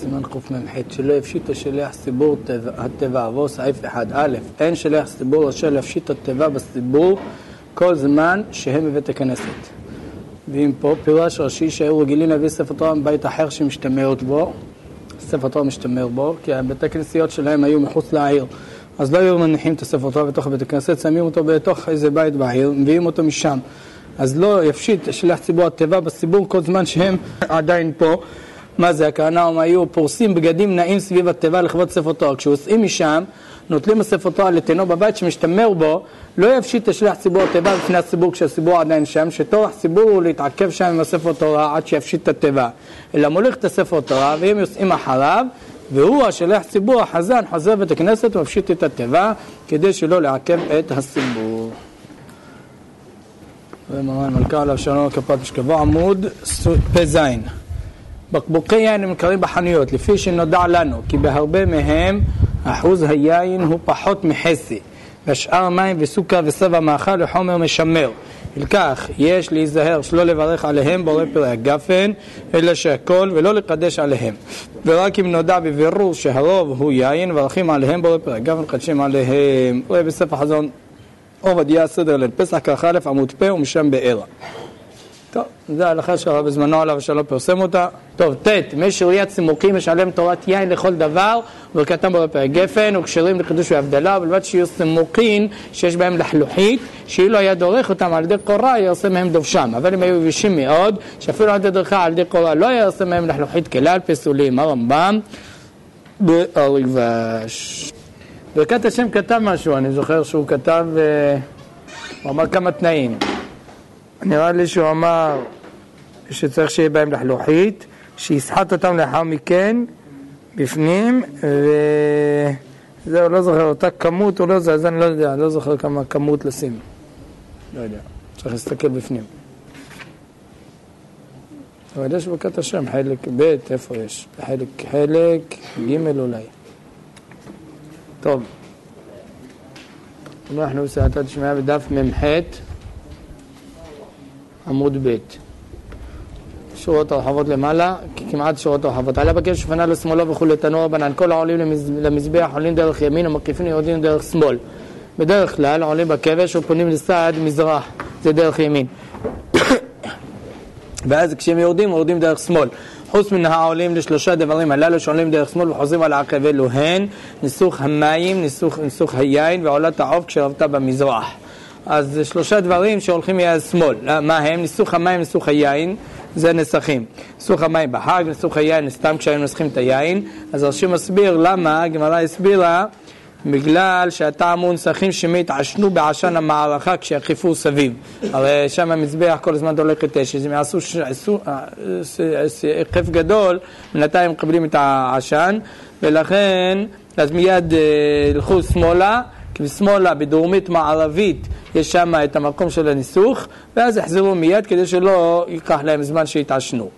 סימן קמ"ח, שלא יפשיט השליח סיבור התיבה, עבור סעיף 1. א', אין שליח סיבור אשר להפשיט התיבה בסיבור כל זמן שהם בבית הכנסת. ואם פה פירש ראשי שהיו רגילים להביא ספר תורה מבית אחר שמשתמרת בו, ספר תורה משתמר בו, כי בית הכנסיות שלהם היו מחוץ לעיר, אז לא היו מניחים את הספר תורה בתוך בית הכנסת, שמים אותו בתוך איזה בית בעיר, מביאים אותו משם. אז לא יפשיט שליח ציבור התיבה בסיבור כל זמן שהם עדיין פה. מה זה? הכוונה, הם היו פורסים בגדים נעים סביב התיבה לכבוד ספר תורה. כשעושים משם, נוטלים הספר תורה לתינו בבית שמשתמר בו, לא יפשיט שליח ציבור התיבה לפני הסיבור כשהסיבור עדיין שם, שטורח סיבור הוא להתעכב שם עם הספר תורה עד שיפשיט את התיבה. אלא מוליך את הספר תורה והם יוצאים אחריו, והוא השליח ציבור החזן חוזר בית הכנסת ומפשיט את התיבה כדי שלא לעכב את הסיבור. ומרן מלכה עליו שלום כפת משכבו, עמוד פ"ז. בקבוקי יין הם נמכרים בחנויות, לפי שנודע לנו כי בהרבה מהם אחוז היין הוא פחות מחצי, והשאר מים וסוכר וסבע מאכל וחומר משמר. לכך יש להיזהר שלא לברך עליהם בורא פרק גפן, אלא שהכל ולא לקדש עליהם. ורק אם נודע בבירור שהרוב הוא יין, ברכים עליהם בורא פרק גפן, קדשים עליהם. רואה בספר חזון עובדיה סדר ליל פסח כ"א עמוד פ' ומשם בארה. טוב, זה ההלכה שהרב בזמנו עליו שלא פרסם אותה. טוב, מי שראיית צימוקים משלם תורת יין לכל דבר, וברכתם בורא פרק גפן, וכשרים לחידוש והבדלה, ובלבד שיהיו צימוקים שיש בהם לחלוכית, שאילו היה דורך אותם על ידי קורה, יעשה מהם דובשם. אבל אם היו יבשים מאוד, שאפילו על ידי דרכה על ידי קורה לא יעשה מהם לחלוכית כלל, פסולים. הרמב"ם בריבש. ברכת השם כתב משהו, אני זוכר שהוא כתב, הוא אמר כמה תנאים. נראה לי שהוא אמר שצריך שיהיה בהם לחלוכית, שיסחט אותם לאחר מכן בפנים, וזהו, לא זוכר, אותה כמות או לא זה, אז אני לא יודע, לא זוכר כמה כמות לשים. לא יודע, צריך להסתכל בפנים. אבל יש ברכת השם, חלק ב', איפה יש? חלק ג' אולי. טוב. אנחנו עושה את השמיעה בדף מ"ח עמוד ב'. שורות הרחבות למעלה, כמעט שורות הרחבות. עלה בקש שפנה לשמאלו וכו' תנור רבנן. כל העולים למזבח עולים דרך ימין ומקיפים יורדים דרך שמאל. בדרך כלל עולים בכבש ופונים לצד מזרח, זה דרך ימין. ואז כשהם יורדים דרך שמאל. חוץ מן העולים לשלושה דברים הללו שעולים דרך שמאל וחוזרים על העקב אלו הן ניסוך המים, ניסוך היין ועולת העוף כשרבתה במזרח. אז שלושה דברים שהולכים מיד שמאל. מה הם? ניסוך המים, ניסוך היין, זה נסכים. ניסוך המים בחג, ניסוך היין סתם כשהם נסכים את היין. אז רש"י מסביר למה, הגמרא הסבירה, בגלל שהטעם הוא נסכים שמתעשנו בעשן המערכה כשיחיפו סביב. הרי שם המזבח כל הזמן דולקת אש, אז הם יעשו חף גדול, בינתיים מקבלים את העשן, ולכן אז מיד הלכו שמאלה, כי שמאלה בדרומית מערבית יש שם את המקום של הניסוך, ואז יחזרו מיד כדי שלא ייקח להם זמן שיתעשנו.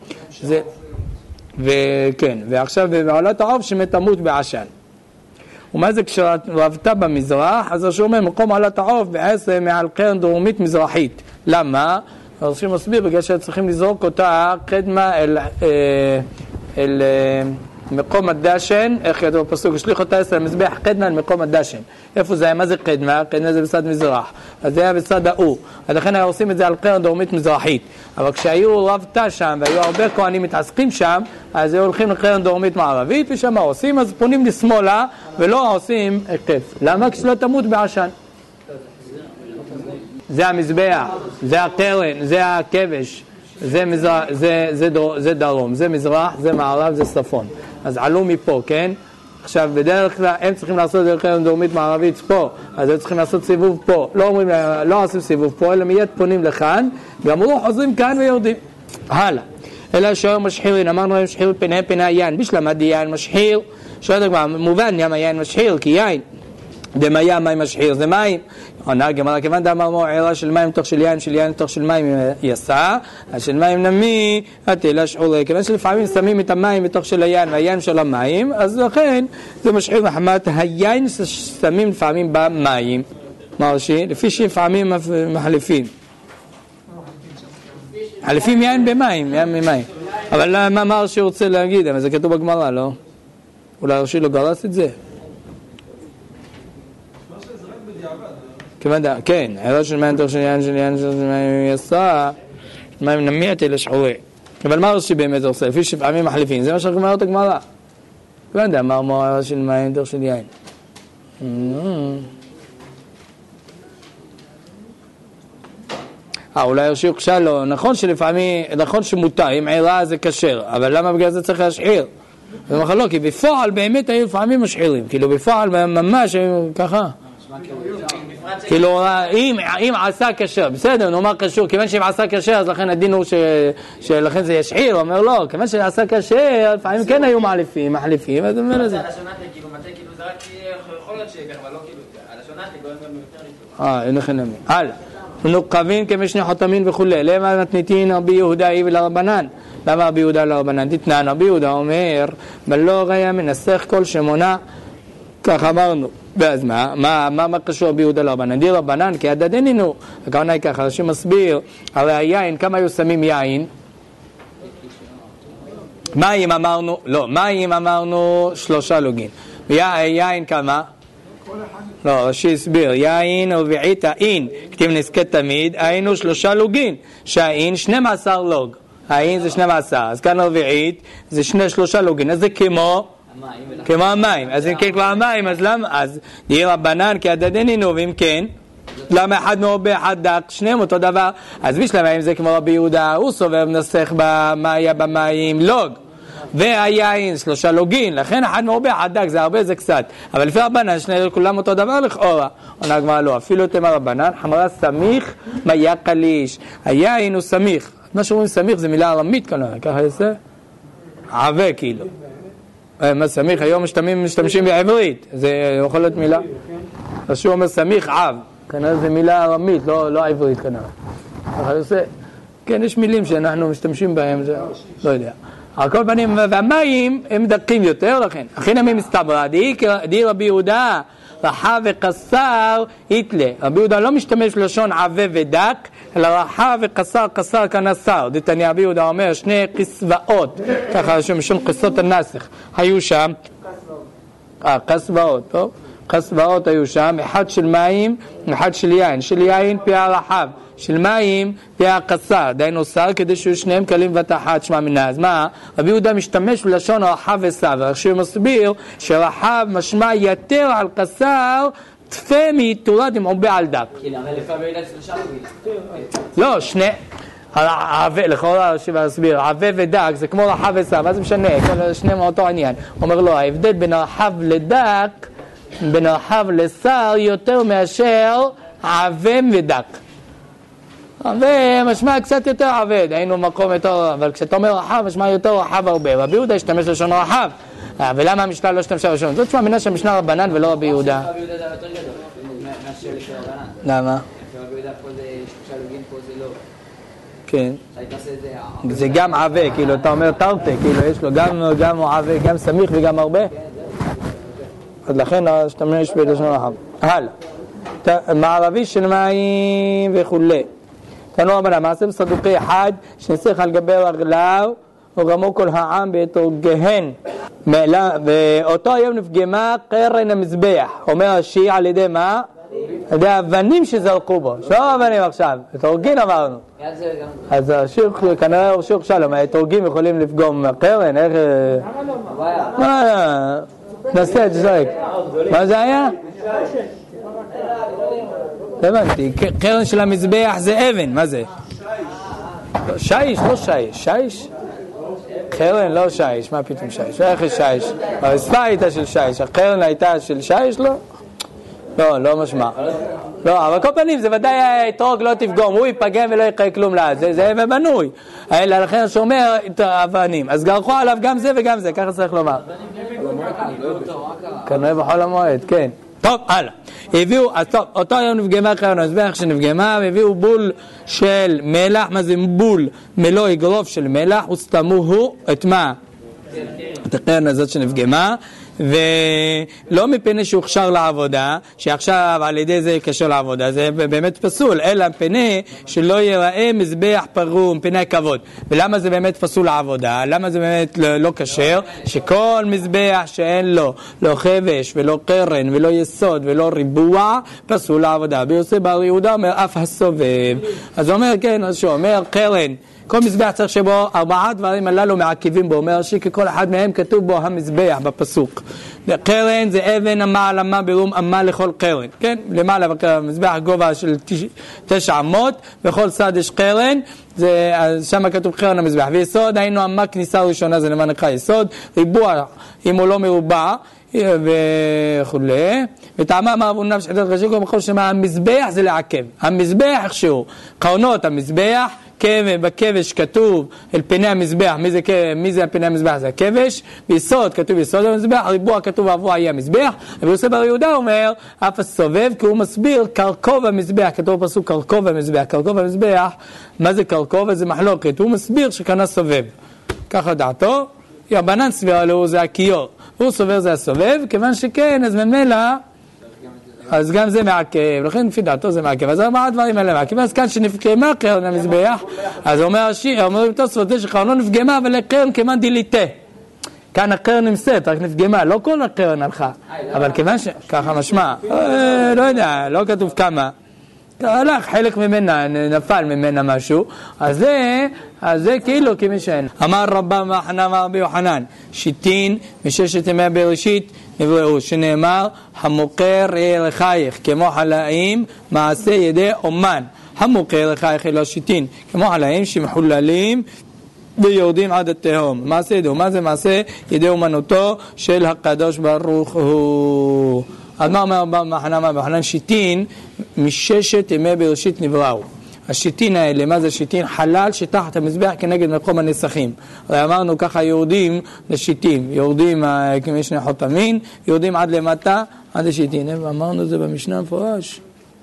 וכן, ועכשיו בעולת העוף שמתמות בעשן. ומה זה כשרבתה במזרח? אז רש"י אומר מקום עולת העוף בעצם מעל קרן דרומית מזרחית. למה? רש"י מסביר בגלל שצריכים לזרוק אותה קדמה אל מקום הדשן. איך כתוב בפסוק? השליך אותה אצל המזבח קדמה אל מקום הדשן. איפה זה היה? מה זה קדמה? קדמה זה בצד מזרח, אז זה היה בצד ההוא, אז לכן היו עושים את זה על קרן דרומית מזרחית. אבל כשהיו רבתה שם והיו הרבה כהנים מתעסקים שם, אז היו הולכים לקרן דרומית מערבית, ושם עושים, אז פונים לשמאלה ולא עושים עקף. למה? כשלא תמות בעשן. זה המזבח, זה הקרן, זה הכבש, זה דרום, זה מזרח, זה מערב, זה צפון. אז עלו מפה, כן? עכשיו, בדרך כלל הם צריכים לעשות דרך קרן דרומית מערבית פה, אז הם צריכים לעשות סיבוב פה. לא עושים סיבוב פה, אלא מיד פונים לכאן, ואמרו חוזרים כאן ויורדים. הלאה. אלא שהיום משחירין, אמרנו היום משחיר פני היין, בשלמת יין משחיר, שואלת הגמרא, מובן למה יין משחיר, כי יין, דמיה מים משחיר, זה מים. עונה הגמרא, כיוון דאמר עירה של מים תוך של יין תוך של מים יסע, אז של מים נמי, התלה שחורה. כיוון שלפעמים שמים את המים בתוך של היין והיין של המים, אז לכן זה משחיר מחמת היין ששמים לפעמים במים. מרשי, לפי שלפעמים מחליפים. מחליפים יין במים, יין במים. אבל מה אמר שהוא רוצה להגיד? אבל זה כתוב בגמרא, לא? אולי רש"י לא גרס את זה? כן, הערה של מים תוך של יין של יין של מים יסע, מים נמיעתי לשחורי. אבל מה רש"י באמת עושה? לפי שפעמים מחליפים, זה מה שאומר את הגמרא. לא יודע, מה אמר הערה של מים תוך של יין? אולי רש"י הוקשה לו, נכון שלפעמים, נכון שמותר, אם עירה זה כשר, אבל למה בגלל זה צריך להשחיר? זה מחלוק, כי בפועל באמת היו לפעמים משחירים, כאילו בפועל ממש ככה. כאילו אם עשה כשר, בסדר, נאמר קשור, כיוון שאם עשה כשר אז לכן הדין הוא שלכן זה ישחיר, הוא אומר לא, כיוון שעשה כשר, לפעמים כן היו מחליפים, אז הוא אומר לזה. כאילו מתי כאילו זה רק יכול להיות שכך, אבל לא כאילו, על השונתי גורם גם יותר ריצור. אין לכם נמי. הלאה. נוקבים כמשני חותמין וכו'. למה מתניתין רבי יהודה איבי לרבנן? למה רבי יהודה לרבנן? תתנן, רבי יהודה אומר, בלא ראיה מנסח כל שמונה, כך אמרנו. ואז מה קשור רבי יהודה לרבנן? די רבנן, כי הדדנינו. הכוונה היא ככה, רש"י מסביר, הרי היין, כמה היו שמים יין? מים אמרנו, לא, מים אמרנו 3 לוגין. יין כמה? לא, רש"י הסביר, יין רביעית האין, כתיב נזכה תמיד, היינו 3 לוגין, שהאין 12 לוג, האין זה 12, אז כאן רביעית זה 3 לוגין, אז זה כמו המים, אז אם כן כבר המים, אז למה? אז יהיה רבנן כי הדדנינו, ואם כן, למה אחד מרובה אחד דק, שניהם אותו דבר, אז בשלם האם זה כמו רבי יהודה, הוא סובב נסך במה היה במים לוג, והיין 3 לוגין, לכן אחד מרובה אחד דק, זה הרבה זה קצת, אבל לפי רבנן שני כולם אותו דבר לכאורה, עונה הגמרא לא, אפילו תמר רבנן, חמרה סמיך מה יקליש, היין הוא סמיך, מה שאומרים סמיך זה מילה ארמית כנראה, ככה יעשה? עווה כאילו, מה סמיך היום משתמשים בעברית, זה יכול להיות מילה, אז שהוא אומר סמיך עב, כנראה זה מילה ארמית, לא עברית כנראה, ככה יעשה, כן יש מילים שאנחנו משתמשים בהם, זה לא יודע. על כל פנים, והמים הם דקים יותר לכן. הכי נמי מסתברא, די רבי יהודה, רחב וקסר, יתלה. רבי יהודה לא משתמש בלשון עבה ודק, אלא רחב וקסר, קסר כנסר. דתניא רבי יהודה אומר, 2 קסבאות, ככה שמשום קסות הנסך, היו שם, קסבאות, טוב? קסבאות היו שם, 1 של מים, 1 של יין. של יין פי הרחב. של מים פיה קסר, דיינו שר, כדי שיהיו שניהם קלים ותחת שמע מנה. אז מה? רבי יהודה משתמש בלשון רחב וסבר, שהוא מסביר שרחב משמע יתר על קסר, תפה מתורת עם עובה על דק. כאילו, אבל לפעמים ידע 3 לוגין. לא, לכאורה רש"י מסביר, עבה ודק זה כמו רחב וסבר, אז זה משנה, שניהם אותו עניין. הוא אומר לו, ההבדל בין רחב לדק, בין רחב לשר, יותר מאשר עבה ודק. ומשמע קצת יותר עבד, היינו מקום יותר, אבל כשאתה אומר רחב, משמע יותר רחב הרבה. רבי יהודה השתמש לשון רחב, ולמה המשנה לא השתמשה לשון? זאת תשמע מנה שהמשנה רבנן ולא רבי יהודה. רבי יהודה זה יותר גדול, מאשר לפי רבנן. למה? רבי יהודה פה זה 3 לוגין, פה זה לא. כן. זה גם עבה, כאילו אתה אומר תרתי, כאילו יש לו גם עבה, גם סמיך וגם הרבה. אז לכן השתמש בלשון רחב. הלאה. מערבי של מים וכולי. תנו רבנן, מעשה בסדוקי אחד שנסך על גבי רגליו ורמו כל העם בהתארגן. ואותו היום נפגמה קרן המזבח. אומר רש"י על ידי מה? על ידי האבנים שזרקו בו. לא אבנים עכשיו, התארגן אמרנו. אז השיר, כנראה הוא שיר שלום, ההתארגים יכולים לפגום קרן, איך... נסה, תזרק. מה זה היה? הבנתי, קרן של המזבח זה אבן, מה זה? שיש, לא שיש, שיש? קרן לא שיש, מה פתאום שיש? איך יש שיש? הרצפה הייתה של שיש, הקרן הייתה של שיש, לא? לא משמע. לא, אבל כל פנים זה ודאי האתרוג לא תפגום, הוא ייפגם ולא יקרה כלום לה, זה אבן בנוי. לכן שומר את האבנים, אז גרחו עליו גם זה וגם זה, ככה צריך לומר. כנראה בחול המועד, כן. טוב, הלאה. הביאו, אז טוב, אותו היום נפגמה קרן המזבח שנפגמה, והביאו בול של מלח, מה זה בול? מלוא אגרוף של מלח, וסתמוהו את מה? את הקרן הזאת שנפגמה, ולא מפני שהוא הוכשר לעבודה, שעכשיו על ידי זה יקשר לעבודה, זה באמת פסול, אלא מפני שלא ייראה מזבח פרום, מפני הכבוד. ולמה זה באמת פסול לעבודה? למה זה באמת לא כשר? שכל מזבח שאין לו, לא חבש ולא קרן ולא יסוד ולא ריבוע, פסול לעבודה. ביוסף בר יהודה אומר אף הסובב. אז הוא אומר, כן, אז שהוא אומר קרן, כל מזבח צריך שבו 4 דברים הללו מעכבים בו, אומר שכל אחד מהם כתוב בו המזבח בפסוק. קרן זה אבן אמה על אמה ברום אמה לכל קרן, כן? למעלה מזבח גובה של 9 אמות, בכל צד יש קרן, שם כתוב קרן המזבח. ויסוד, היינו אמה כניסה ראשונה, זה למה נקרא יסוד, ריבוע אם הוא לא מרובע, וכולי, וטעמה אמר נפש חדד רשוק ובכל שמה המזבח זה לעכב, המזבח איכשהו, קרנות המזבח, בכבש כתוב אל פני המזבח, מי זה פני המזבח? זה הכבש, ביסוד כתוב יסוד המזבח, הריבוע כתוב עבור היה המזבח, ויוסף בר יהודה אומר אף הסובב, כי הוא מסביר קרקוב המזבח, כתוב פסוק קרקוב המזבח, קרקוב המזבח, מה זה קרקוב? זה מחלוקת, הוא מסביר שכנה סובב, ככה דעתו, ירבנן סבירה לו זה הכיור, הוא סובר זה הסובב, כיוון שכן, אז ממילא, אז גם זה מעכב, לכן לפי דעתו זה מעכב, אז 4 דברים האלה מעכב, אז כאן שנפגמה קרן המזבח, אז אומר השיר, אומרים תוספות, זה שחרון לא נפגמה, אבל הקרן כמעט דיליטה. כאן הקרן נמצאת, רק נפגמה, לא כל הקרן הלכה, אבל כיוון שככה משמע, לא יודע, לא כתוב כמה, הלך חלק ממנה, נפל ממנה משהו, אז זה כאילו כמי שאין. אמר רבא מחנה אמר רבי יוחנן, שיטין מששת ימי בראשית נבראו, שנאמר המוכר לחייך כמו חלאים מעשה ידי אומן. המוכר לחייך אלא שיטין כמו חלאים שמחוללים ויורדים עד התהום. מעשה ידי אומן זה מעשה ידי אומנותו של הקדוש ברוך הוא. אז מה אומר מחנה מחנן? שיטין מששת ימי בראשית נבראו. השיטין האלה, מה זה שיטין? חלל שתחת המזבח כנגד מקום הנסחים. הרי אמרנו ככה יורדים לשיטין, יורדים כמו שני חותמין, יורדים עד למטה, עד לשיטין. אמרנו את זה במשנה מפורש.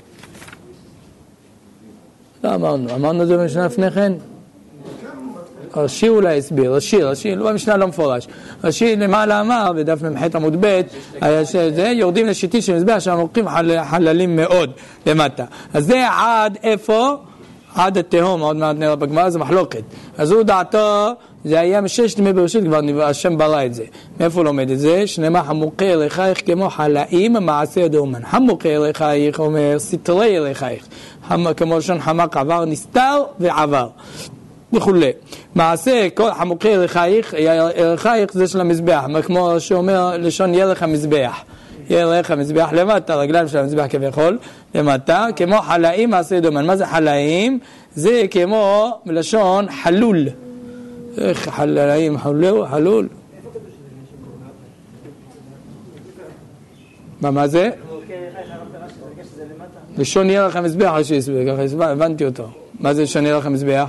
לא אמרנו את זה במשנה לפני כן. רש"י אולי הסביר, רש"י, לא במשנה לא מפורש. רש"י למעלה אמר, בדף ממחית עמוד ב', יורדים לשיטין של מזבח שהמורקים חללים מאוד למטה. אז זה עד איפה? עד התהום, עוד מעט נראה בגמרא, זה מחלוקת. אז הוא דעתו, זה היה מששת ימי בראשית, כבר השם ברא את זה. מאיפה הוא לומד את זה? שנאמר המוכר לחייך כמו חלאים מעשה ידי אומן. המוכר לחייך אומר סתרי לחייך. כמו לשון חמק עבר נסתר ועבר. וכולי. מעשה, כל המוכר לחייך, לחייך זה של המזבח, כמו שאומר לשון ירך המזבח. ירך המזבח למטה, רגליים של המזבח כביכול, למטה, כמו חלאים מעשה דומן. מה זה חלאים? זה כמו בלשון חלול. איך חלאים חלול? מה זה? לשון ירך המזבח, ככה הבנתי אותו. מה זה לשון ירך המזבח?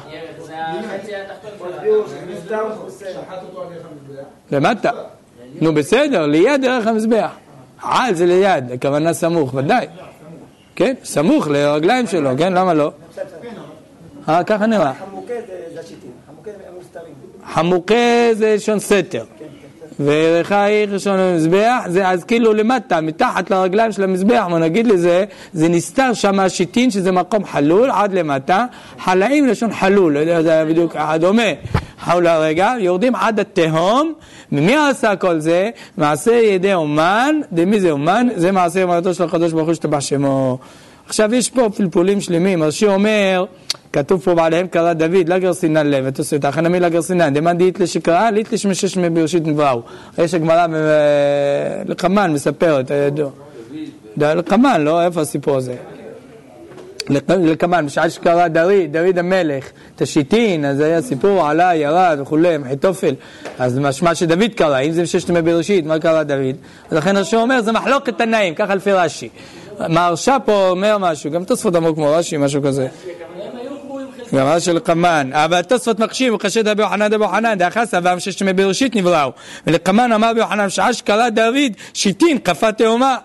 למטה. נו בסדר, ליד דרך המזבח. על זה ליד, הכוונה סמוך, ודאי. כן, סמוך לרגליים שלו, כן, למה לא? ככה נראה. חמוקה זה השיטים, חמוקה זה מוסתרים. חמוקה זה לשון סתר. ורחייך לשון המזבח, זה אז כאילו למטה, מתחת לרגליים של המזבח, מה נגיד לזה, זה נסתר שם השיטין, שזה מקום חלול, עד למטה, חלאים לשון חלול, לא יודע, זה בדיוק דומה. חול הרגע, יורדים עד התהום, ממי עשה כל זה? מעשה ידי אומן, דמי זה אומן, זה מעשה אומנותו של הקדוש ברוך הוא שתבח שמו. עכשיו יש פה פלפולים שלמים, רש"י אומר, כתוב פה בעליהם קרא דוד, לא גרסינן לב, ותעשו את החנמי לא גרסינן, דמן דהית לשקרא, לית לשמשש מבראשית נבראו. יש הגמרא לקמן מספרת, הידוע. לקמן, לא? איפה הסיפור הזה? לקמן, בשעה שקרא דוד המלך, תשיטין, אז היה סיפור, עלה, ירד וכולי, מחיתופל, אז משמע שדוד קרא, אם זה מששת ימי בראשית, מה קרא דוד? אז לכן רש"י אומר, זה מחלוקת תנאים, ככה לפי רש"י. מהרש"א פה אומר משהו, גם תוספות אמרו כמו רש"י, משהו כזה. גם רש"י של קמן, אבל תוספות מקשים, וחשד רבי יוחנן, דאחסה, והמששת ימי בראשית נבראו. ולקמן אמר רבי יוחנן, בשעה שקרא דוד, שיטין, קפה תאומה.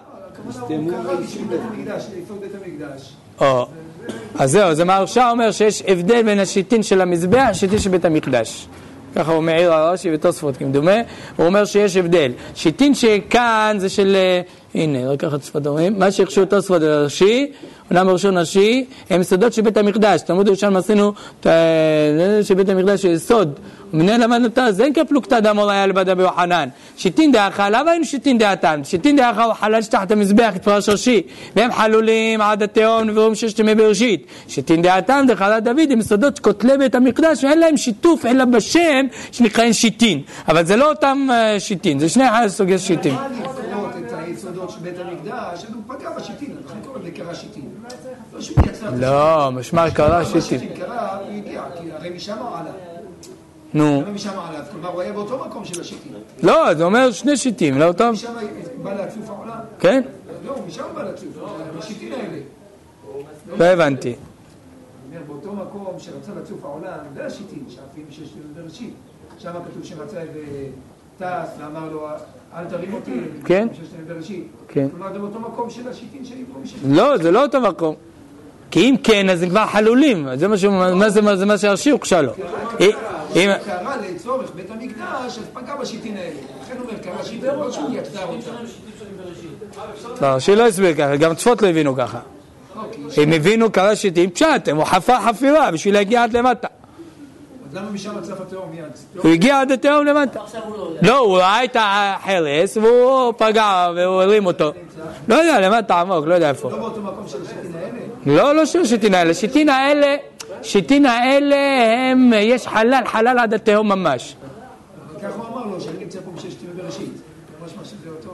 אז זהו, זה מהרש"א אומר שיש הבדל בין השיטין של המזבח, השיטין של בית המקדש. ככה הוא מעיר על רש"י ותוספות כמדומה, הוא אומר שיש הבדל. שיטין שכאן זה של, הנה, לקחת שפת הורים, מה שהחשו תוספות על רש"י, עולם ראשון רש"י, הם יסודות של בית המקדש. תלמוד ירושלמי עשינו שבית המקדש הוא יסוד. ומנהל למדנו אותה, אז אין כפלוגתא דאמור היה לבדה ביוחנן. שיטין דאחה, למה היינו שיטין דאתן? שיטין דאחה הוא חלל שתחת המזבח, התפרש רש"י, והם חלולים עד התהום נבראו ששת ימי בראשית. שיטין דאתן זה חלל דוד, הם יסודות כותלי בית המקדש, ואין להם שיתוף אלא בשם שנקראים שיטין. אבל זה לא אותם שיטין, זה שני סוגי שיטין. היסודות של בית המקדש, הוא פגע בשיטין, לכן קוראים לקרא שיטין. לא, משמע קרא שיטין. קרא, הוא הגיע, כי הרי משם הוא עליו. נו. משם עליו, כלומר הוא היה באותו מקום של השיטין. לא, זה אומר שני שיטים, לא אותם? משם בא להצוף העולם. כן? לא, משם בא להצוף, בשיטין האלה. לא הבנתי. באותו מקום שרצה לצוף העולם, זה השיטין, שאפים שיש בראשית. שם כתוב שמצא טס ואמר לו, אל תרים אותי, כן? כן. כלומר, זה באותו מקום של השיטין שנבראו משתים. לא, זה לא אותו מקום. כי אם כן, אז זה כבר חלולים. זה מה שהרש"י הוקשה לו. קרא לצורך בית המקדש, אז פגע בשיטין האלה. לכן הוא אומר, קרא שיטין, לא שהוא יצר אותה. לא, הרש"י לא הסביר ככה, גם צפות לא הבינו ככה. הם הבינו קרא שיטין פשט, הוא חפר חפירה בשביל להגיע עד למטה. אז למה משם מצף התהום מיד? הוא הגיע עד התהום למטה. לא, הוא ראה את החרס והוא פגע והוא הרים אותו. לא יודע, למטה עמוק, לא יודע איפה. לא באותו מקום של השיטין האלה? לא של השיטין האלה. שיטין האלה הם, יש חלל עד התהום ממש. כך הוא אמר לו, שאני נמצא פה בששת ימי בראשית. ממש מה שזה אותו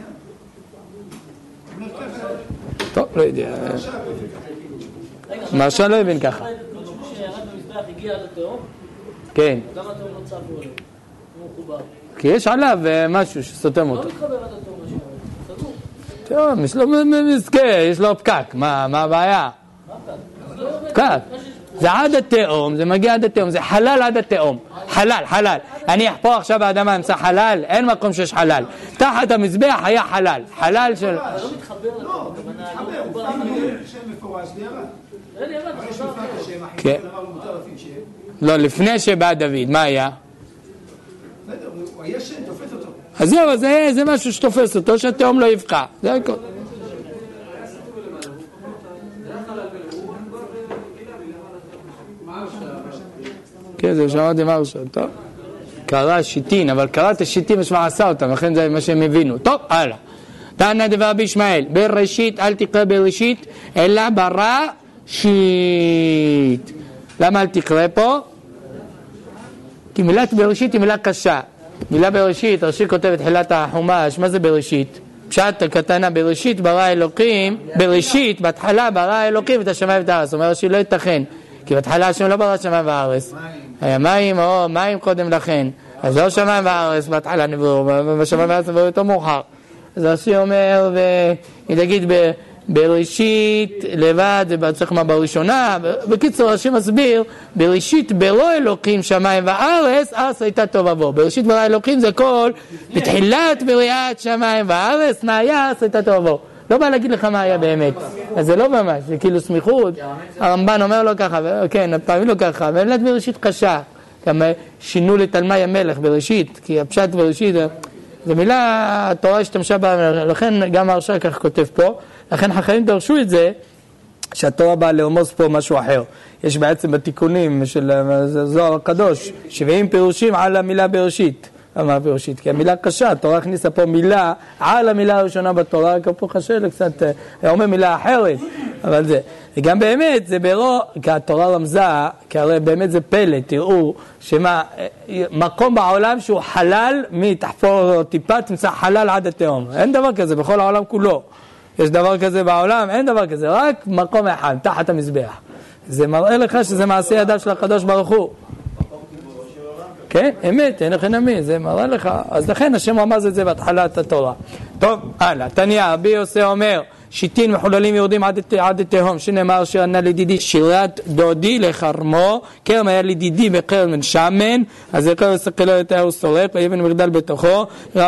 עניין. טוב, לא יודע. מרשה לא הבין ככה. הגיע עד התהום? כן. למה התהום לא צף הוא מחובר? כי יש עליו משהו שסותם אותו. לא מתחבר עד התהום משהו, סגור. תהום, יש לו מזכה, יש לו פקק, מה הבעיה? פקק. זה עד התהום, זה מגיע עד התהום, זה חלל עד התהום. חלל. אני אחפור עכשיו באדמה, אמצא חלל, אין מקום שיש חלל. תחת המזבח היה חלל. חלל של... לא מתחבר לתהום, מתחבר, שם מפורש, זה ירד. כן. לא, לפני שבא דוד, מה היה? הוא היה שם, תופס אותו. אז זהו, זה משהו שתופס אותו, שהתהום לא יבקע. זה הכל. כן, זה שמעתי מה ראשון, טוב. קרא שיטין, אבל קרא את השיטין משמע עשה אותם, לכן זה מה שהם הבינו. טוב, הלאה. תענה דבר בישמעאל, בראשית, אל תקרא בראשית, אלא בראשית. למה אל תקרא פה? כי מילת בראשית היא מילה קשה. מילה בראשית, רש"י כותב את תחילת החומש, מה זה בראשית? פשט הקטנה, בראשית ברא אלוקים, בראשית, בהתחלה ברא אלוקים את השמיים ואת הארץ. אומר רש"י, לא ייתכן, כי בהתחלה השם לא ברא שמיים וארץ. היה מים קודם לכן. אז לא שמיים וארץ, בהתחלה נבראו, בשמיים וארץ נבראו יותר מאוחר. אז רש"י אומר, ונגיד בראשית לבד, זה צריך מה בראשונה. בקיצור, רש"י מסביר, בראשית ברא אלוקים שמיים וארץ, ארץ הייתה טוב עבור. בראשית ברא אלוקים זה כל, בתחילת בריאת שמיים וארץ, מה היה, ארץ הייתה טוב עבור. לא בא להגיד לך מה היה באמת, אז זה לא ממש, זה כאילו סמיכות. הרמב"ן אומר לו ככה, כן, פעמים לא ככה, ואין בראשית קשה, גם שינו לתלמי המלך בראשית, כי הפשט בראשית, זו מילה, התורה השתמשה בה, לכן גם הרש"י כך כותב פה, לכן חכמים דרשו את זה, שהתורה באה לרמוז פה משהו אחר. יש בעצם בתיקונים של זוהר הקדוש, 70 פירושים על המילה בראשית. אמר בראשית, כי המילה קשה, התורה הכניסה פה מילה על המילה הראשונה בתורה, כי פה חשב קצת, אומר מילה אחרת, אבל זה, וגם באמת זה כי התורה רמזה, כי הרי באמת זה פלא, תראו, מקום בעולם שהוא חלל, תחפור טיפה, תמצא חלל עד התהום, אין דבר כזה בכל העולם כולו, יש דבר כזה בעולם, אין דבר כזה, רק מקום אחד, תחת המזבח, זה מראה לך שזה מעשה ידיו של הקדוש ברוך הוא, כן, אמת, אין לכם נמי, זה מראה לך, אז לכן השם רמז את זה בהתחלת התורה. טוב, הלאה, תניא, רבי יוסי אומר, שיטין מחוללים יורדים עד התהום, שנאמר שענה לדידי שירת דודי לחרמו, כרם היה לדידי בקרן מן שמן, אז יקר וסקלו יותר הוא שורף, ויבן מגדל בתוכו,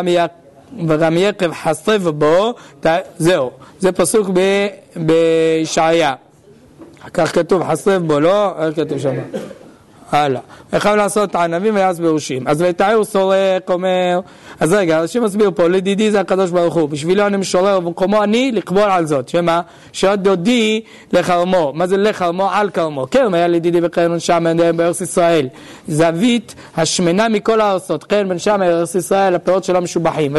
ורם יקב חשף בו, זהו, זה פסוק בישעיה. כך כתוב חשף בו, לא? איך כתוב שם? הלאה. וחייב לעשות ענבים ויעש בראשים. אז ויתאר סורק אומר, אז רגע, אנשים מסביר פה, לדידי זה הקדוש ברוך הוא, בשבילו אני משורר ובמקומו אני לקבול על זאת. שמה? שעוד דודי לחרמו. מה זה לחרמו? על כרמו. כן, היה לדידי בקרן שם בארץ ישראל. זווית השמנה מכל הארצות. קרן בן שם בארץ ישראל, הפירות שלו משובחים.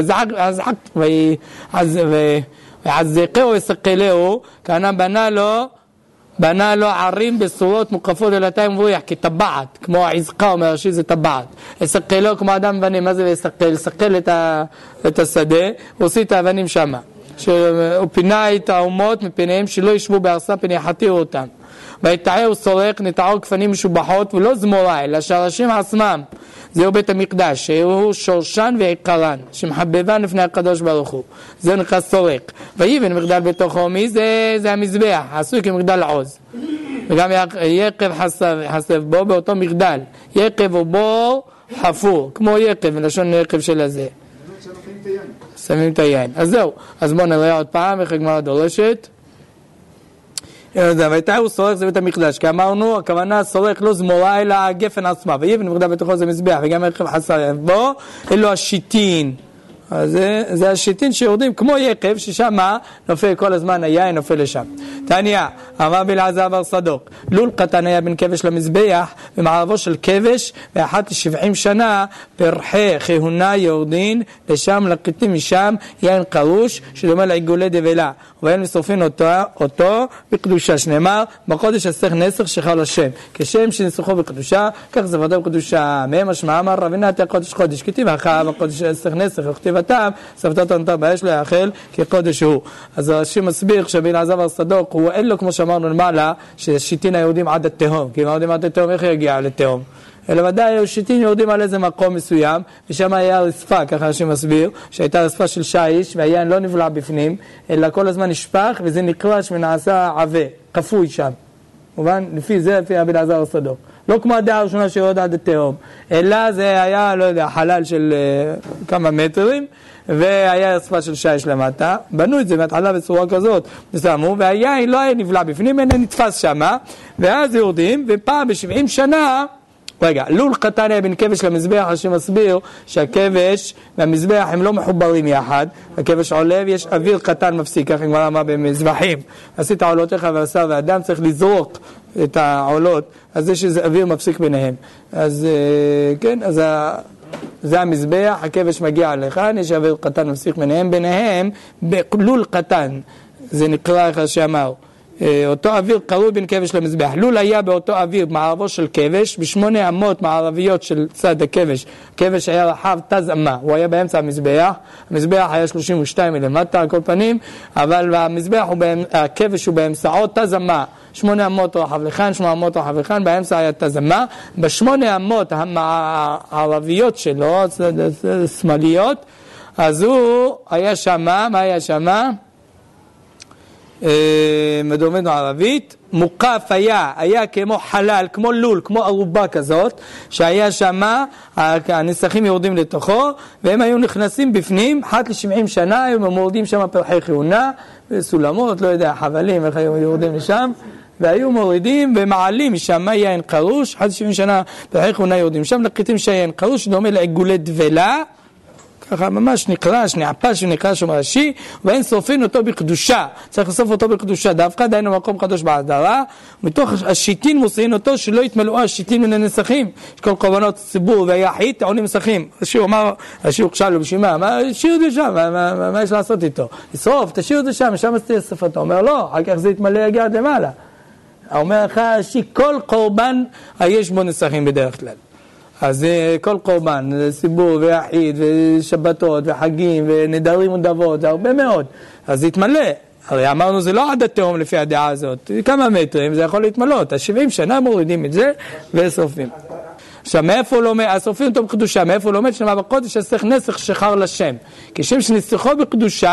אז קרו יסקלהו, כהנה בנה לו ערים בסורות מוקפות ללתיים ובריח, כטבעת, כמו העזקה אומר שזה טבעת. יסקלהו כמו אדם אבנים, מה זה יסקל? יסקל את השדה, הוא עושה את האבנים שמה. הוא פינה את האומות מפניהם שלא ישבו בארסה פני יחתירו אותם. ויתאר הוא סורק, נטעו כפנים משובחות, ולא זמורה, אלא שהראשים עצמם. זהו בית המקדש, שהוא שורשן ועיקרן, שמחבבן לפני הקדוש ברוך הוא. זה נקרא סורק. ויבן מגדל בתוכו, מי זה המזבח, עשוי כמגדל עוז. וגם יקב חסב בו באותו מגדל. יקב הוא בור חפור, כמו יקב, מלשון יקב של הזה. שמים את היין. אז זהו, אז בואו נראה עוד פעם, איך הגמרא דורשת. ויתאר הוא סורק זה בית המקדש, כי אמרנו, הכוונה סורק לא זמורה אלא הגפן עצמה, ויבן מגדל בתוכו זה מזבח, וגם יקב חסר בו, אלו השיטין. אז זה השיטין שיורדים כמו יקב, ששם נופל כל הזמן היין, נופל לשם. תניא, אמר בלעזר בר סדוק, לול קטן היה בין כבש למזבח, במערבו של כבש, ואחת 70 שנה, פרחי כהונה יורדין, לשם לקיטים משם, יין קרוש, שדומה לעיגולי דבלה, ואין מסורפין אותו בקדושה, שנאמר, בחודש אסך נסך שחל השם, כשם שנסחו בקדושה, כך זה ודאי בקדושה, מהם השמע אמר רבינה תהיה קודש חודש, כתיב אחר בחודש אסך נסך, וכתיב הטעם, סבתת הנתר באש לא יאכל, כקודש הוא. אז הרש"י מסביר שבלעזר בר סדוק, הוא אין לו כמו שאמרנו למעלה, ששיטין היהודים עד התהום, כי אם היהודים עד התהום, איך יגיע לתהום? אלא ודאי, שיטין יורדים על איזה מקום מסוים, ושם היה רצפה, ככה הרש"י מסביר, שהייתה רצפה של שיש, והיין לא נבלע בפנים, אלא כל הזמן נשפך, וזה נקרש ונעשה עבה, כפוי שם. מובן? לפי זה, לפי בלעזר בר סדוק. לא כמו הדעה הראשונה שיורד עד התהום, אלא זה היה, לא יודע, חלל של כמה מטרים, והיה רצפה של שיש למטה, בנו את זה מהתחלה בצורה כזאת, ושמו, והיין לא היה נבלע בפנים, אין נתפס שמה, ואז יורדים, ופעם ב70 שנה, רגע, לול קטן היה בין כבש למזבח, שמסביר שהכבש והמזבח הם לא מחוברים יחד, הכבש עולה ויש אוויר קטן מפסיק, כך כבר אמר במזבחים, עשית עולותיך ועשה, ואדם צריך לזרוק את העולות, אז זה שזה אוויר מפסיק ביניהם, אז כן, אז זה המזבח, הכבש מגיע לכאן, יש אוויר קטן מפסיק ביניהם, בלול קטן, זה נקרא איך שאמר, אותו אוויר קרוי בין כבש למזבח. לול היה באותו אוויר מערבו של כבש, ב8 אמות מערביות של צד הכבש. כבש היה רחב תז אמה, הוא היה באמצע המזבח, המזבח היה 32 מלמטה על כל פנים, אבל המזבח הכבש הוא באמצעו תז אמה, 8 אמות רחב לכאן, 8 אמות רחב לכאן, באמצע היה תז אמה, ב8 אמות המערביות שלו, שמאליות, אז הוא היה שמה, מה היה שמה? מדומנו ערבית, מוקף היה כמו חלל, כמו לול, כמו ערובה כזאת, שהיה שמה, הנסחים יורדים לתוכו, והם היו נכנסים בפנים, אחת ל70 שנה, הם מורדים שם פרחי כהונה, וסולמות, לא יודע, חבלים, איך היו יורדים לשם, והיו מורידים ומעלים משם יין קרוש, אחת ל70 שנה פרחי כהונה יורדים שם, לקיטים שיין קרוש, דומה לעיגולי דבלה, ככה ממש נקרש, נעפש ונקרש ומרשי, ואין שורפין אותו בקדושה, צריך לסוף אותו בקדושה, דווקא דיינו מקום קדוש בהדרה, מתוך השיטין מוסיין אותו שלא יתמלאו השיטין מן הנסחים, שכל קורבנות ציבור והיחיד טעונים נסחים. השיר אמר, השיר קשל לו בשבימה, תשאיר את זה שם, מה יש לעשות איתו? לשרוף, תשאיר את זה שם, שם תהיה שרפתו. אומר לא, אחר כך זה יתמלא יגיע עד למעלה. אומר לך, כל קורבן יש בו נסחים בדרך כלל. אז כל קורבן, ציבור ויחיד ושבתות וחגים ונדרים ונדבות, זה הרבה מאוד. אז זה יתמלא. הרי אמרנו זה לא עד התהום לפי הדעה הזאת, כמה מטרים זה יכול להתמלות. 70 שנה מורידים את זה ושורפים. עכשיו מאיפה הוא לומד, אז שורפים אותו בקדושה, מאיפה הוא לומד? שנאמר בקודש אסך נסך שחר לשם. כשם שנסחו בקדושה,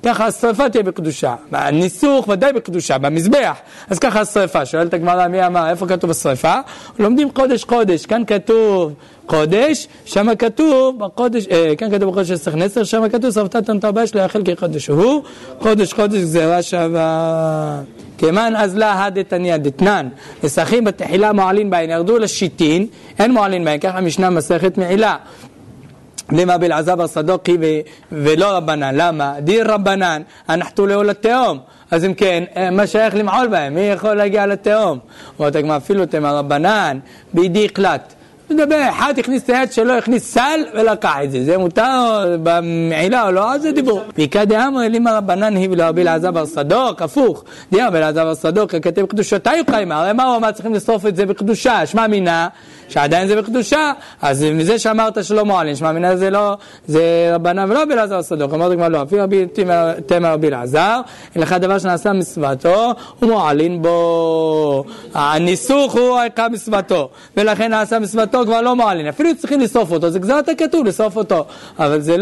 ככה השריפה תהיה בקדושה, הניסוך ודאי בקדושה, במזבח, אז ככה השריפה, שואלת הגמרא מי אמר, איפה כתוב השריפה? לומדים חודש חודש, כאן כתוב חודש, שם כתוב בחודש, כאן כתוב בחודש עשר נסר, שם כתוב שרפת תנתרבה שלו יאכל כחודש הוא, חודש חודש גזירה שווה. כמן אז לה דתניא דתנן, נסכים בתחילה מועלין בהן, ירדו לשיטין, אין מועלין בהן, ככה משנה מסכת מעילה. למה בלעזר בר סדוקי ולא רבנן, למה? דיר רבנן, הנחתו לו לתהום, אז אם כן, מה שייך למעול בהם? מי יכול להגיע לתהום? אומרת הגמרא אפילו תמר רבנן, בידי הקלט. מדבר, אחד הכניס את היד שלו, הכניס סל ולקח את זה. זה מותר במעילה או לא? אז זה דיבור. ויקד אמר, לימה רבנן היא ולא בלעזר בר סדוק, הפוך. דיר בלעזר בר סדוק, הכתב בקדושתה יוקיימה. הרי מה הוא אמר? צריכים לשרוף את זה בקדושה. שמע מינה, שעדיין זה בקדושה. אז מזה שאמרת שלא מועלין, שמע מינה זה לא, זה רבנן ולא בלעזר בר סדוק. אמרת כבר לא, אפילו תמר בלעזר, אין לך דבר שנעשה מסוותו, הוא מועלין בו. הניסוך הוא העיקר מסוותו. ולכן נעשה מסוותו כבר לא מועלין, אפילו צריכים לשרוף אותו, זה גזרת הכתוב לשרוף אותו, אבל זה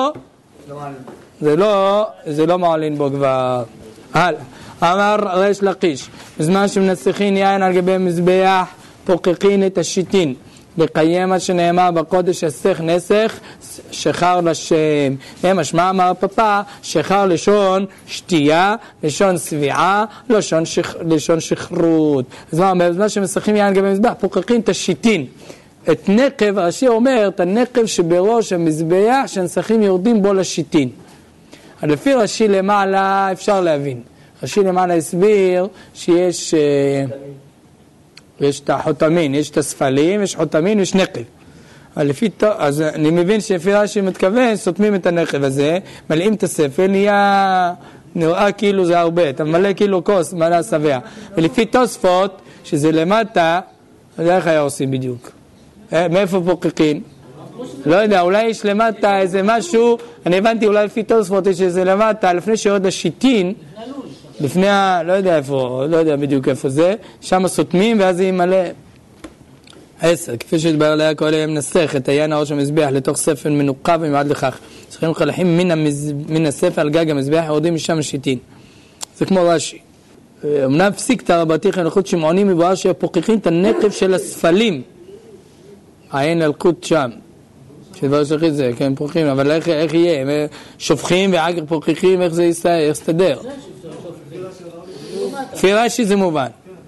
לא מועלין בו כבר. הלאה, אמר ריש לקיש, בזמן שמנסחין יין על גבי מזבח, פוקחין את השיטין, לקיים מה שנאמר בקודש הסך נסך, שחר לשם. משמע אמר פפא, שחר לשון שתייה, לשון סביעה, לשון שחרות. אז מה אומר, בזמן שמנסחים יין על גבי מזבח, פוקחין את השיטין. את נקב, רש"י אומר, את הנקב שבראש המזבח שנסחים יורדים בו לשיטין. אז לפי רש"י למעלה אפשר להבין. רש"י למעלה הסביר שיש יש את החותמין, יש את הספלים, יש חותמין ויש נקב. אז אני מבין שלפי רש"י מתכוון, סותמים את הנקב הזה, מלאים את הספל, נראה כאילו זה הרבה, אתה מלא כאילו כוס, מלא שבע. ולפי תוספות, שזה למטה, אז איך היה עושים בדיוק? מאיפה פוקחין? לא יודע, אולי יש למטה איזה משהו, אני הבנתי אולי לפי תוספות יש איזה למטה, לפני שיורד לשיטין, לפני, לא יודע איפה, לא יודע בדיוק איפה זה, שם סותמים ואז זה ימלא 10, כפי שהתברר עליה כל היום נסך את היין הראש המזבח לתוך ספל מנוקה ומיועד לכך. צריכים חלחים מן הספל על גג המזבח, יורדים משם לשיטין. זה כמו רש"י. אמנם פסיקתא רבתי חנכות שמעונים מבואר שפוקחין את הנקב של הספלים. העין אלקוט שם. שדבר שכי זה, כן, פוקחים, אבל איך יהיה? שופכים ואגר פוקחים, איך זה יסתדר? לפי רש"י זה מובן.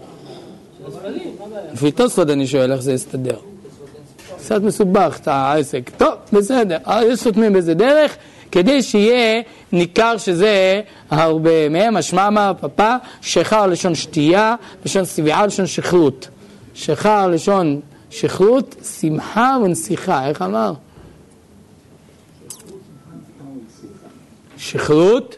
לפי תוספות אני שואל איך זה יסתדר. קצת מסובך את העסק. טוב, בסדר. יש סותמים בזה דרך, כדי שיהיה ניכר שזה הרבה מהם. משמע אמר פפא, שחר לשון שתייה, לשון סביעה, לשון שכרות. שחר לשון שכרות, שמחה ונסיכה. איך אמר? שכרות,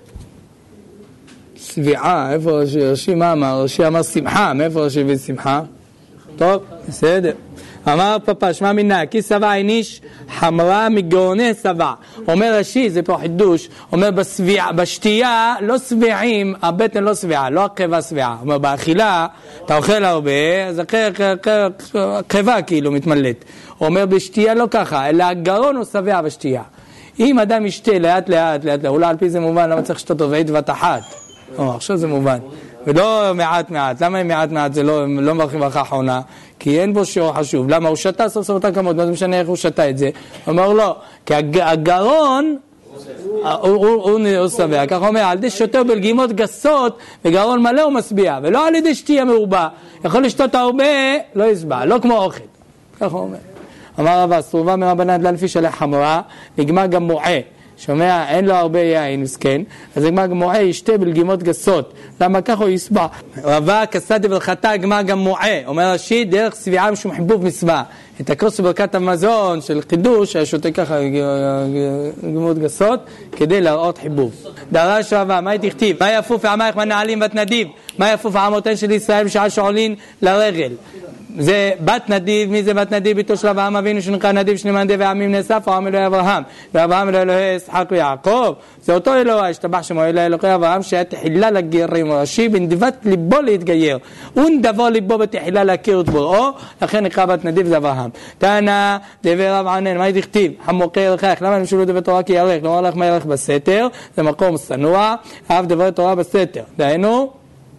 סביעה. איפה רש"י מה אמר? רש"י אמר שמחה. מאיפה רש"י הביא שמחה? טוב, בסדר. אמר פפא, שמע מינה, כי שבע איניש חמרה מגאוני שבע. אומר רש"י, זה פה חידוש, אומר בשתייה לא שבעים, הבטן לא שבעה, לא הקיבה שבעה. אומר באכילה, אתה אוכל הרבה, אז הקיבה כאילו מתמלאת. אומר בשתייה לא ככה, אלא הגרון הוא שבע בשתייה. אם אדם ישתה לאט לאט, אולי על פי זה מובן, למה צריך לשתות עובד בת אחת? עכשיו זה מובן. ולא מעט מעט. למה מעט מעט זה לא מברכים ברכה אחרונה? כי אין בו שיעור חשוב. למה? הוא שתה סוף סוף אותה כמות, מה זה משנה איך הוא שתה את זה? הוא אומר לא, כי הגרון הוא שבע. כך אומר, על ידי שותה בלגימות גסות וגרון מלא הוא משביע, ולא על ידי שתייה מרובה. יכול לשתות הרבה, לא ישבע, לא כמו אוכל. כך הוא אומר. אמר רבא, סרובה מרבנן לפי שלח חמרה, נגמר גם מועה. שומע, אין לו הרבה יין, מסכן, אז נגמר גם מועה, ישתה בלגימות גסות. למה ככה הוא יסבע? רבא, כסה דברכתה, גמר גם מועה. אומר רש"י, דרך סביעה משום חיבוב מסבע. את הכוס בברכת המזון של חידוש, היה שותה ככה גלימות גסות, כדי להראות חיבוב. דרש רבא, מה תכתיב? מה יפוף עמייך, מה נעלים ותנדיב? מה יפוף עמותיהן של ישראל בשעה שעולין לרגל? זה בת נדיב, מי זה בת נדיב? ביתו של אברהם אבינו שנקרא נדיב שני מנדי ועמים נאסף, העם אלוהי אברהם, ואברהם אלוהי יצחק ויעקב. זה אותו אלוהי, השתבח שמו אלוהי אברהם, שהיה תחילה לגרים, ראשי בנדיבת ליבו להתגייר, ונדבו ליבו בתחילה להכיר את בוראו, לכן נקרא בת נדיב זה אברהם. תענה דבר רב ענן, מה תכתיב? חמוקר לכך, למה נמשלו דבר תורה כי ירך, לא הלך מה ירך בסתר, זה מקום צנוע, אהב דבר תורה בסתר. דהיינו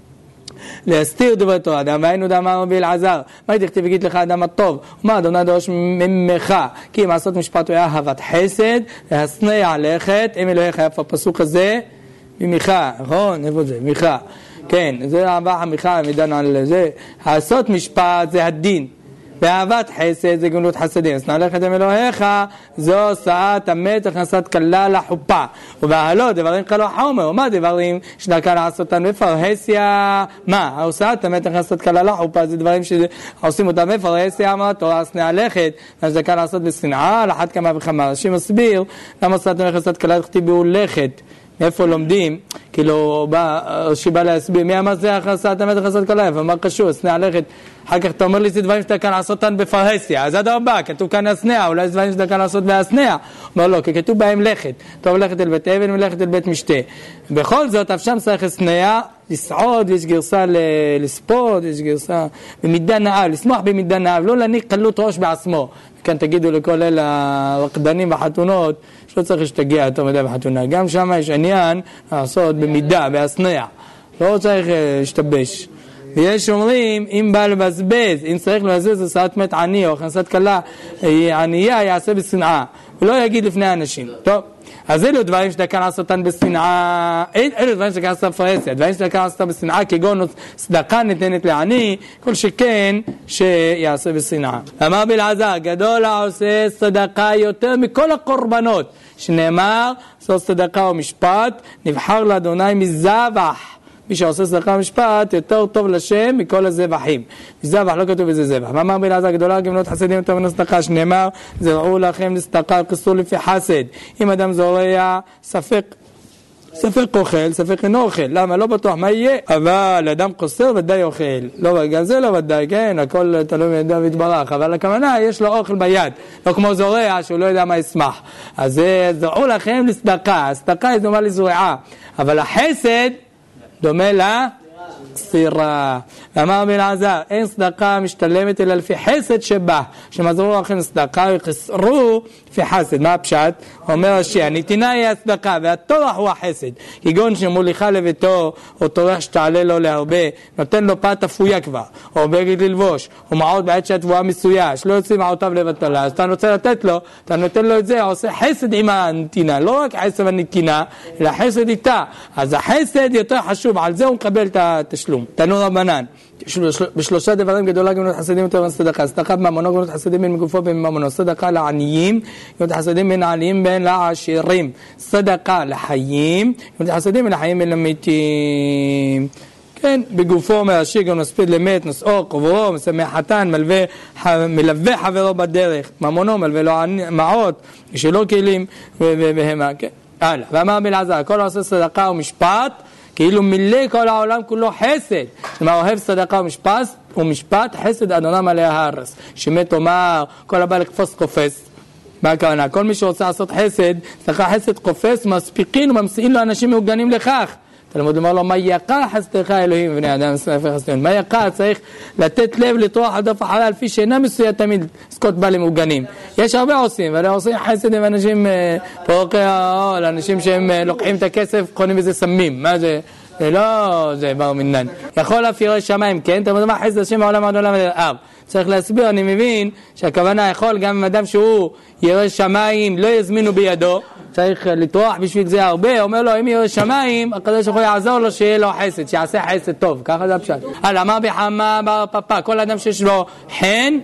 להסתיר דברי תורה, והיינו דאמר רבי אלעזר, מה תכתיב יגיד לך אדם הטוב, ומה אדוני דורש ממך, כי אם לעשות משפט הוא היה אהבת חסד, להשנא לכת, אם אלוהיך, איפה הפסוק הזה? ממיכה, נכון? איפה זה? מיכה, כן, זה אהבה מיכה, מדן על זה, לעשות משפט זה הדין, ואהבת חסד זה גמילות חסדים, אז נלכת עם אלוהיך, זו שאת המת הכנסת כלה לחופה, ובהלו דברים כלו חומר, מה דברים שדקה לעשותן בפרהסיה, מה? ההושאת המת הכנסת כלה לחופה, זה דברים שעושים אותם בפרהסיה, אמרה תורה שנאה לכת, אז דקה לעשות בשנאה, לחת כמה וכמה, רש"י מסביר, למה הושאת המת הכנסת כלה תכתיבו לכת, מאיפה לומדים? כאילו רש"י בא להסביר, מי אמר זה הכנסת המת הכנסת כלה, ומה קשור, שנאה לכת, אחר כך אתה אומר לי, זה דברים שאתה כאן לעשות אותן בפרהסיה, אז עד הרבה, כתוב כאן הסנאה, אולי זה דברים שאתה כאן לעשות בהסנאה. אומר לא, כי כתוב בהם לכת, טוב לכת אל בית אבן ולכת אל בית משתה. בכל זאת, אפשר צריך הסנאה, לסעוד, יש גרסה לספוד, יש גרסה במידה נאה, לשמוח במידה נאה, לא להניק קלות ראש בעצמו. וכאן תגידו לכל אלה הרקדנים בחתונות, שלא צריך שתגיע יותר מדי בחתונה. גם שם יש עניין לעשות במידה, בהסנאה. לא צריך להשתבש. ויש אומרים, אם בא לבזבז, אם צריך לבזבז, זה שאת מת עני או הכנסת קלה ענייה, יעשה בשנאה, ולא יגיד לפני אנשים. טוב, אז אלו דברים שאתה כאן לעשות אותן בשנאה, אלו דברים שאתה כאן לעשות בפרהסיה, דברים שאתה כאן לעשות בשנאה, כגון צדקה ניתנת לעני, כל שכן שיעשה בשנאה. אמר בלעזר, גדול העושה צדקה יותר מכל הקורבנות, שנאמר, עושה צדקה ומשפט, נבחר לאדוני מזבח. מי שעושה צדקה ומשפט יותר טוב לשם מכל הזבחים. זבח לא כתוב איזה זבח. מה אמר בלעזר גדולה גמילות חסדים יותר מן הצדקה, שנאמר זרעו לכם לצדקה וכסו לפי חסד. אם אדם זורע ספק אוכל, ספק אינו אוכל. למה? לא בטוח מה יהיה. אבל אדם קוסר ודאי אוכל. לא, גם זה לא ודאי, כן, הכל תלוי מידיו יתברך. אבל הכוונה, יש לו אוכל ביד. לא כמו זורע שהוא לא יודע מה ישמח. אז זרעו לכם לצדקה. הצדקה היא דומה לזורעה. אבל החסד דומה לספירה. ואמר בלעזר, אין צדקה משתלמת אלא לפי חסד שבא. שמזרו לכם צדקה וחסרו לפי חסד. מה הפשט? אומר רש"י, הנתינה היא הצדקה והטורח הוא החסד. כגון שמוליכה לביתו או טורח שתעלה לו להרבה, נותן לו פת אפויה כבר, או בגד ללבוש, או מעוד בעת שהתבואה מסויה, שלא יוצאים מעותיו לבטלה. אז אתה רוצה לתת לו, אתה נותן לו את זה, עושה חסד עם הנתינה, לא רק חסד הנתינה, אלא חסד איתה. אז החסד יותר חשוב, על זה הוא מקבל את התשלום. תנו רבנן, בשלושה דברים גדולה גמילות חסדים יותר מן צדקה. צדקה בממונו, גמילות חסדים בין מגופו בין ממונו. צדקה לעניים, גמילות חסדים בין העניים בין לעשירים. צדקה לחיים, גמילות חסדים בין החיים בין למתים. כן, בגופו מהשיר גם נספיד למת, נשאו, קברו, משמח חתן, מלווה חברו בדרך. ממונו, מלווה לו מעות, שלא כלים ובהמה. כן, הלאה. ואמר בלעזר, כל העושה צדקה ומשפט, כאילו מילא כל העולם כולו חסד. מה אוהב צדקה ומשפט, חסד אדוני מלא הארץ. שמת אומר, כל הבא לקפוס קופס. מה הכוונה? כל מי שרוצה לעשות חסד, צדקה חסד קופס, מספיקים וממסיעים לו אנשים מעוגנים לכך. תלמוד אומר לו, מה יקע חסדך אלוהים ובני אדם ספר חסדון. מה יקע? צריך לתת לב לטרוח על דף החלל, לפי שאינה מסויה תמיד זכות בא למעוגנים. יש הרבה עושים, אבל עושים חסד עם אנשים פורקי העול, אנשים שהם לוקחים את הכסף, קונים בזה סמים. מה זה? זה לא, זה בר מינן. יכול אף ירא שמיים, כן? תלמוד אומר חסד השם העולם עד עולם עד עולם. צריך להסביר, אני מבין שהכוונה יכול גם עם אדם שהוא ירא שמיים, לא יזמינו בידו, צריך לטרוח בשביל זה הרבה, אומר לו, אם ירא שמיים, הקדוש ברוך הוא יעזור לו שיהיה לו חסד, שיעשה חסד טוב, ככה זה הפשט. אמר בחמה בר פפא, כל אדם שיש לו חן,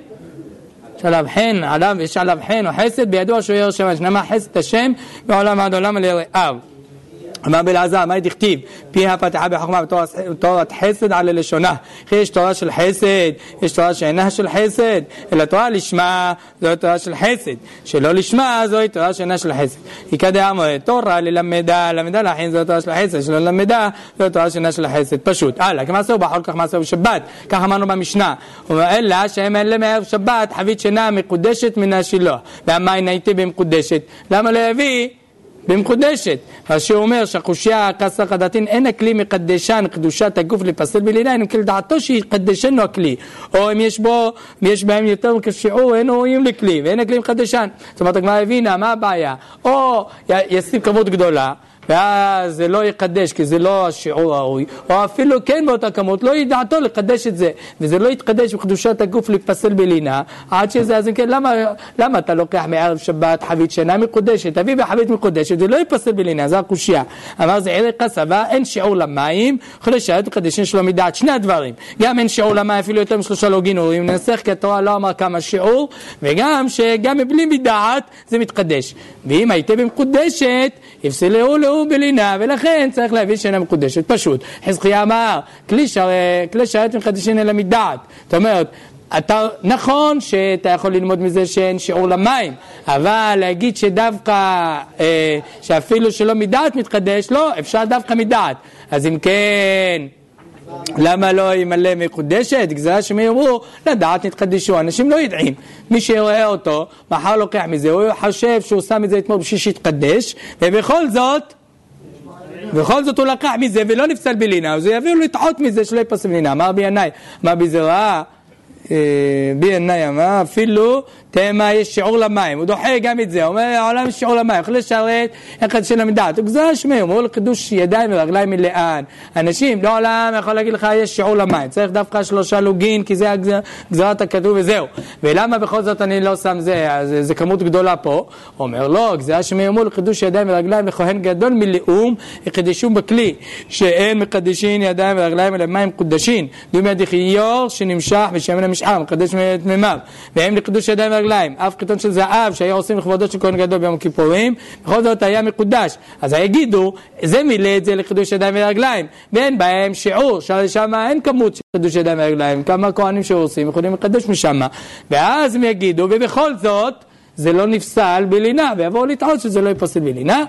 יש עליו חן או חסד, בידוע שהוא ירא שמיים, שנאמר חסד השם בעולם עד עולם על יראיו. אמר בלעזר, מה תכתיב? פיה פתחה בחוכמה בתורת חסד על לשונה. יש תורה של חסד, יש תורה שאינה של חסד, אלא תורה לשמה זו תורה של חסד, שלא לשמה זו תורה שאינה של חסד. יקדע מועד תורה ללמדה, למדה להכין זו תורה של חסד, שלא למדה זו תורה שאינה של חסד. פשוט. הלאה, כמה עשו בחול כך מעשו בשבת, כך אמרנו במשנה. אלא שהם אין למערב שבת חבית שינה מקודשת מן השילוח. והמים הייתי במקודשת. למה לא יביא? במקודשת. אז שהוא אומר שהחושיה כסח הדתין אין הכלי מקדשן קדושת הגוף לפסל בלינה, אם כל דעתו שיקדשנו הכלי, או אם יש בהם יותר כשיעור אין רואים לכלי ואין הכלי מקדשן. זאת אומרת הגמרא הבינה מה הבעיה, או ישים כמות גדולה ואז זה לא יקדש כי זה לא השיעור הראוי, או אפילו כן באותה כמות לא ידעתו לקדש את זה וזה לא יתקדש בקדושת הגוף לפסל בלינה עד שזה. אז כן, למה אתה לוקח מערב שבת חבית שינה מקודשת, תביא בחבית מקודשת זה לא יפסל בלינה, זה הקושיה. אמר זה ערך הסבה, אין שיעור למים, יכול לשרת מקדשים שלא מדעת שני הדברים, גם אין שיעור למים אפילו יותר משלושה לא גינורים, ננסח כי התורה לא אמר כמה שיעור, וגם שגם מבלי מדעת זה מתקדש. ואם הייתה במקודשת יפסלו לו בלינה, ולכן צריך להבין שאינה מקודשת. פשוט חזקיה אמר כלי שרת מקדשים אלא מדעת. זאת אומרת נכון שאתה יכול ללמוד מזה שאין שיעור למים, אבל להגיד שדווקא שאפילו שלא מדעת מתקדש, לא, אפשר דווקא מדעת. אז אם כן למה לא ימלא מקודשת? גזרה שמיירו לדעת נתקדשו, אנשים לא ידעים, מי שיראה אותו מחר לוקח מזה, הוא חושב שהוא שם את זה אתמול בשביל שיתקדש, ובכל זאת הוא לקח מזה ולא נפסל בלינה, אז הוא יביא לו לטעות מזה שלא יפסל בלינה. אמר בינאי, מה בזרעה? בינאי אמר אפילו תמה יש שיעור למים, הוא דוחה גם את זה, הוא אומר העולם יש שיעור למים, יכול לשרת אחד של המדעת, הוא גזר שמי, הוא אומר לחידוש ידיים ורגליים מלאן. אנשים לעולם יכול להגיד לך יש שיעור למים, צריך דווקא 3 לוגין כי זה גזרת הכתוב וזהו. ולמה בכל זאת אני לא שם זה כמות גדולה פה? הוא אומר לא, גזר שמי, הוא אומר לחידוש ידיים ורגליים לכהן גדול מלאום יקדשום בכלי שאין מקדשין ידיים ורגליים אלא מים קודשין דומה דחיור שנמשך בשמן המשער מקדש מימיו, והם לחידוש ידיים ורגליים אף חיתון של זהב שהיה עושים לכבודו של כהן גדול ביום הכיפורים, בכל זאת היה מקודש. אז יגידו זה מילא את זה לחידוש ידיים ורגליים ואין בהם שיעור, שם אין כמות של חידוש ידיים ורגליים, כמה כהנים שעושים יכולים לקדש משם, ואז הם יגידו ובכל זאת זה לא נפסל בלינה, ויבואו לטעות שזה לא יפסל בלינה,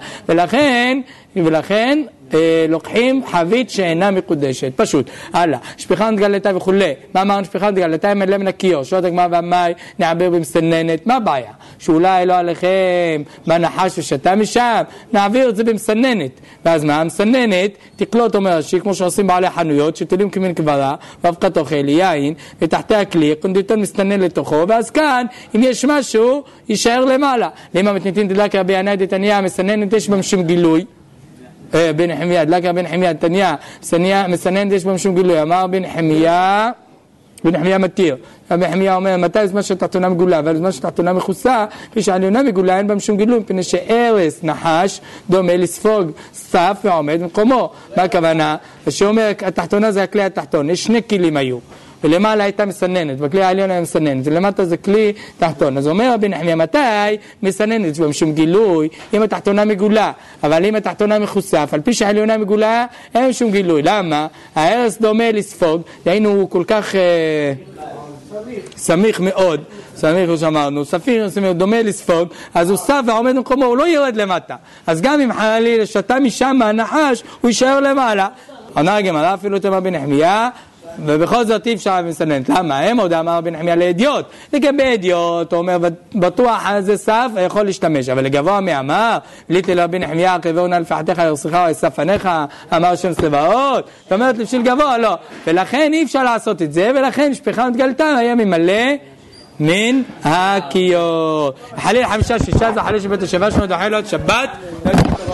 ולכן לוקחים חבית שאינה מקודשת. פשוט. הלאה, שפיכה נתגלתה וכו'. מה אמרנו שפיכה נתגלתה? הם אלה מן הכיור. שעות הגמרא והמאי נעבר במסננת. מה הבעיה? שאולי לא עליכם בנחש ושתה משם, נעביר את זה במסננת. ואז מה? המסננת תקלוט אומר שהיא כמו שעושים בעלי חנויות, שתולים כמין קברה, ואבקת אוכל, יין, ותחתי הכלי, קונדיטון מסתנן לתוכו, ואז כאן, אם יש משהו, יישאר למעלה. למה מתניתין תדלק רבי ינאי דתניא, מסננת יש בה משום גילוי. בן נחמיה, דלקה בן נחמיה, תניה, מסננת יש בהם שום גילוי. אמר בן נחמיה מתיר. בן נחמיה אומר, מתי זמן שתחתונה מגולה, אבל זמן שתחתונה מכוסה, כשעליונה מגולה אין בהם שום גילוי, מפני שערס נחש דומה לספוג סף ועומד במקומו. מה הכוונה? שאומר, התחתונה זה הכלי התחתון, יש 2 כלים היו. ולמעלה הייתה מסננת, בכלי העליון היה מסננת, ולמטה זה כלי תחתון. אז אומר רבי נחמיה, מתי מסננת? יש בהם שום גילוי, אם התחתונה מגולה, אבל אם התחתונה מחושף, על פי שהעליונה מגולה, אין שום גילוי. למה? הערס דומה לספוג, היינו הוא כל כך סמיך מאוד, סמיך הוא שאמרנו, ספיר דומה לספוג, אז הוא סף ועומד במקומו, הוא לא יורד למטה. אז גם אם חלילה שתה משם הנחש, הוא יישאר למעלה. עונה הגמרא, אפילו תאמר רבי נחמיה, ובכל זאת אי אפשר מסננת. למה? הם עוד אמר בן נחמיה לאדיוט. לגבי אדיוט, הוא אומר, בטוח זה סף, יכול להשתמש. אבל לגבוה מאמר, ליטל רבי נחמיה, קרבו נא לפחתך, ירסך או יסף עניך, אמר שם סבאות. זאת אומרת, לבשיל גבוה, לא. ולכן אי אפשר לעשות את זה, ולכן שפיכה נתגלתה, היה ממלא מן הכיור. חליל 5-6, זה חליל שבית השבע, שמות החלילות, שבת.